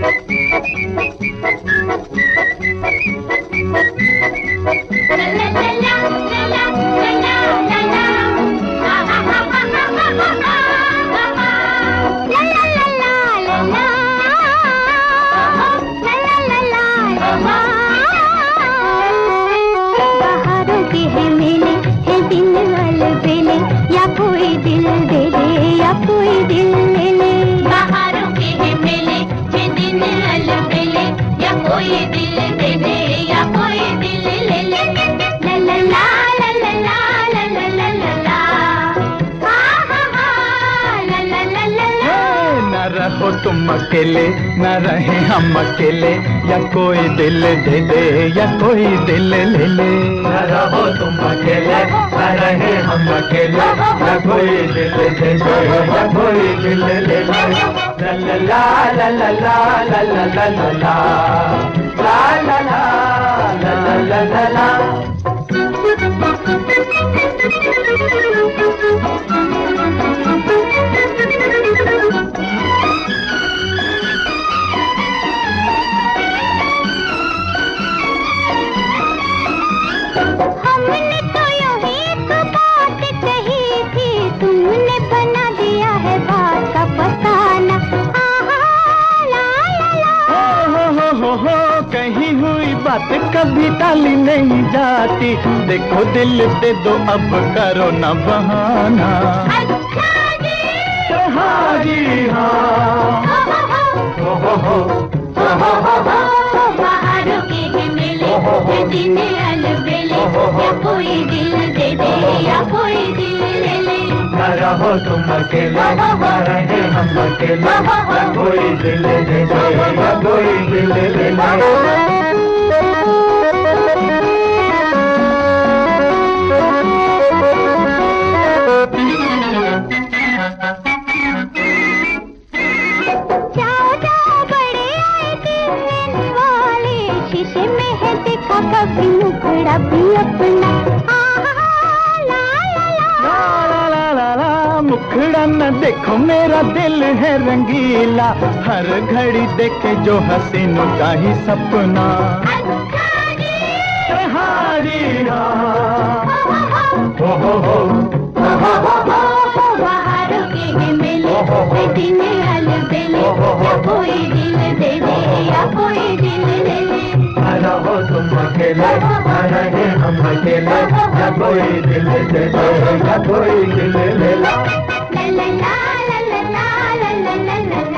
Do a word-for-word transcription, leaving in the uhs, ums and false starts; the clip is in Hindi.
रहो तुम अकेले न रहे हम अकेले, या कोई दिल दे दे या कोई दिल ले ले। न रहो तुम अकेले न रहे हम अकेले, या कोई दिल दे दे या कोई दिल ले ले। ला ला ला ला ला ला ला ला ला ला ला ला ला ला ला ला। हमने तो यही एक बात कही थी, तुमने बना दिया है बात का फसाना। ला ला ला। हो हो हो हो कही हुई बात कभी टाली नहीं जाती, देखो दिल दे दो अब करो न बहाना। अच्छा जी हाँ जी हाँ। हो हो हो हो हो हो बाहरों के मिले दिन अलबेले, या कोई दिल दे दे या कोई दिल ले ले। न रहो तुम अकेले न रहे हम अकेले, या कोई दिल दे दे या कोई दिल ले ले। कभी मुखड़ा भी अपना। ला ला ला ला ला ला। मुखड़ा न देखो मेरा दिल है रंगीला, हर घड़ी देखे जो हसीनों का ही सपना। अच्छा जी हाँ जी हाँ। हो हो हो बाहरों के मिले दिन अलबेले, या कोई दिल दे दे या कोई दिल ले ले। रहो तुम अकेले न रहे हम अकेले, या कोई दिल दे दे या कोई दिल ले ला। ला ला ला ला ला ला ला ला ला।